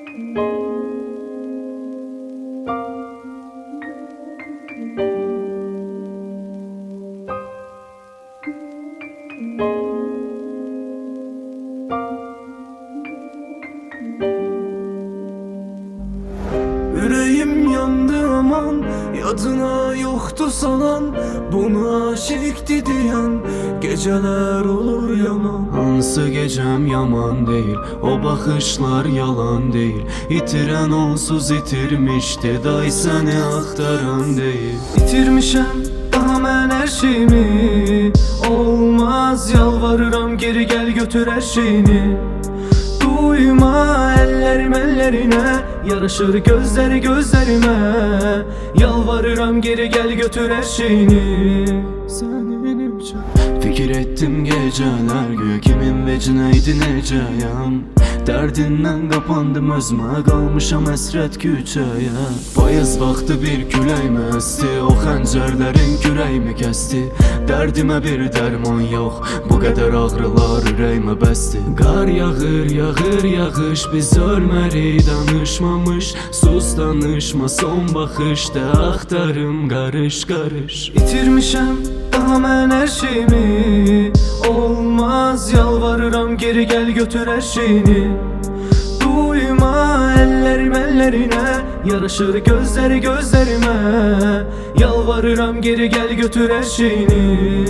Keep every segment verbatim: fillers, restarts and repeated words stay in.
Yüreğim yandı aman, yadına yoktu salan, buna aşıktı diyen geceler olur yaman. Hansı gecem yaman değil, o bakışlar yalan değil. İtiren onsuz itirmişti, day seni aktaran değil. İtirmişem daha ben her şeyimi, olmaz yalvarıram geri gel götür her şeyini. Duyma ellerim ellerine, yaraşır gözleri gözlerime. Yalvarıram geri gel götür her şeyini. Senin için Fikir ettim geceler güya kimin vecineydi necəyəm. Derdinden kapandım özüme, kalmışam əsrət küçəyə. Payız vaxtı bir küləkmi esti, o xəncərlərin kürəyimi kəsti. Dərdimə bir dərman yox, bu qədər ağrılar ürəyimə bəsdi. Qar yağır, yağır, yağış, biz ölmərik danışmamış. Sus danışma, son baxışda axtarım qarış qarış. İtirmişem daha ben her şeyimi, olmaz yalvarıram geri gel götür her şeyini. Duyma ellerim ellerine, yaraşır gözleri gözlerime. Yalvarıram geri gel götür her şeyini.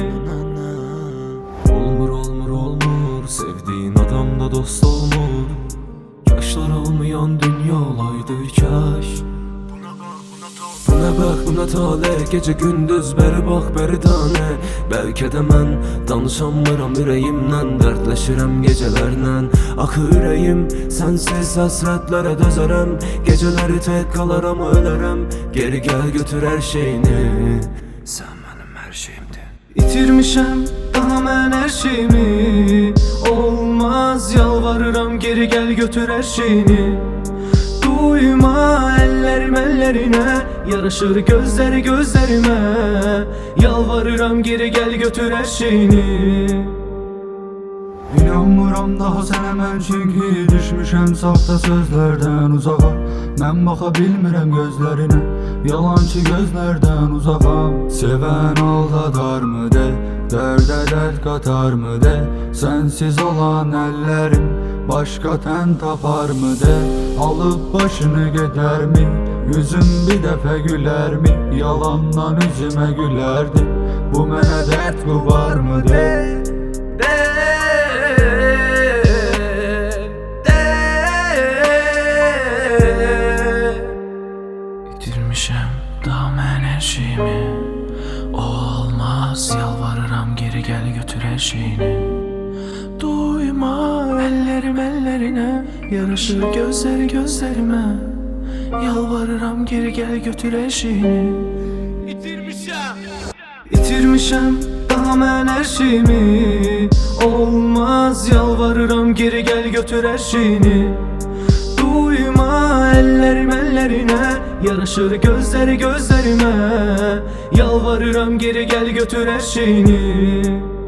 Olmur olmur olmur, sevdiğin adamla dost olmur. Yaşlar olmayan dünya olaydı kaş. Buna bak buna tale, gece gündüz beri bak beri tane. Belki de mən danışamıram ürəyimlə, dərdləşirəm gecelərlə. Axı ürəyim sensiz həsrətlərə dözərəm, geceləri tek kalaram ölərəm. Geri gel götür her şeyini, sen benim her şeyimdin. İtirmişem daha ben her şeyimi, olmaz yalvarıram geri gel götür her şeyini. Duyma ellerim ellerine, yaraşır gözleri gözlerime. Yalvarıram geri gel götür her şeyini. İnanmıram daha sənə mən çünki düşmüşəm saxta sözlərdən uzağa. Mən baxa bilmirəm gözlərinə, yalancı gözlərdən uzağam. Sevən aldadarmı de, dərdə dərd qatarmı de. Sənsiz olan əllərim başqa tən taparmı de. Alıb başını gedərmi, yüzüm bir dəfə gülərmi. Yalandan üzümə gülərdi, bu mənə dərd qubarmı de. İtirmişem daha ben her şeyimi, olmaz yalvarıram geri gel götür her şeyini. Duyma ellerim ellerine, yaraşır gözleri gözlerime. Yalvarıram geri gel götür her şeyini. İtirmişem İtirmişem daha ben her şeyimi, olmaz yalvarıram geri gel götür her şeyini. Duyma ellerim ellerine, yaraşır gözleri gözlerime. Yalvarıram geri gel götür her şeyini.